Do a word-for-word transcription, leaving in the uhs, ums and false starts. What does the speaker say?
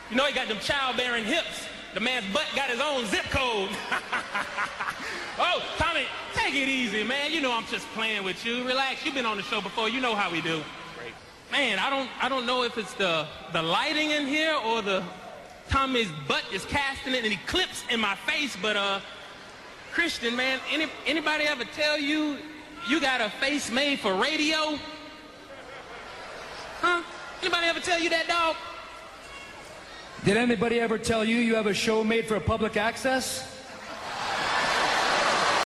You know he got them childbearing hips. The man's butt got his own zip code. Oh, Tommy, take it easy, man. You know I'm just playing with you. Relax. You've been on the show before. You know how we do. Great. Man, I don't, I don't know if it's the, the lighting in here or the Tommy's butt is casting it and he clips in my face. But uh, Christian, man, any, anybody ever tell you you got a face made for radio? Huh? Anybody ever tell you that, dog? Did anybody ever tell you you have a show made for public access?